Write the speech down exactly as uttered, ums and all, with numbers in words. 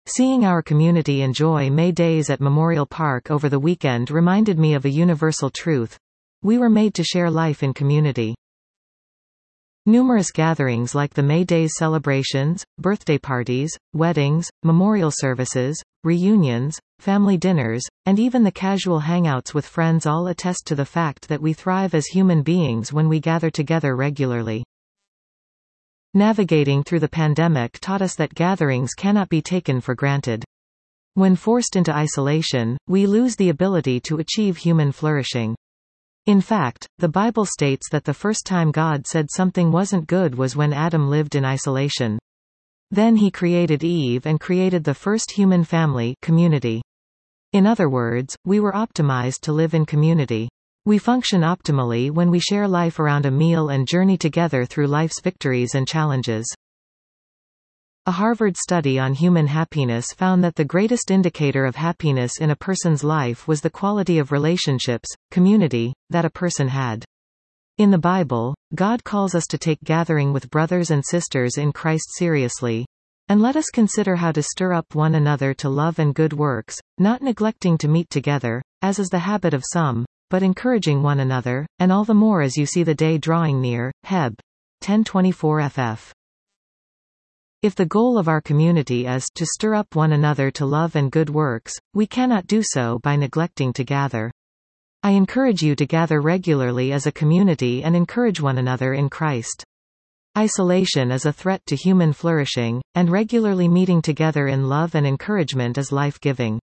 Seeing our community enjoy May Days at Memorial Park over the weekend reminded me of a universal truth. We were made to share life in community. Numerous gatherings like the May Days celebrations, birthday parties, weddings, memorial services, reunions, family dinners, and even the casual hangouts with friends all attest to the fact that we thrive as human beings when we gather together regularly. Navigating through the pandemic taught us that gatherings cannot be taken for granted. When forced into isolation, we lose the ability to achieve human flourishing. In fact, the Bible states that the first time God said something wasn't good was when Adam lived in isolation. Then he created Eve and created the first human family, community. In other words, we were optimized to live in community. We function optimally when we share life around a meal and journey together through life's victories and challenges. A Harvard study on human happiness found that the greatest indicator of happiness in a person's life was the quality of relationships, community, that a person had. In the Bible, God calls us to take gathering with brothers and sisters in Christ seriously. And let us consider how to stir up one another to love and good works, not neglecting to meet together, as is the habit of some, but encouraging one another, and all the more as you see the day drawing near. Heb. ten twenty-four F F. If the goal of our community is to stir up one another to love and good works, we cannot do so by neglecting to gather. I encourage you to gather regularly as a community and encourage one another in Christ. Isolation is a threat to human flourishing, and regularly meeting together in love and encouragement is life-giving.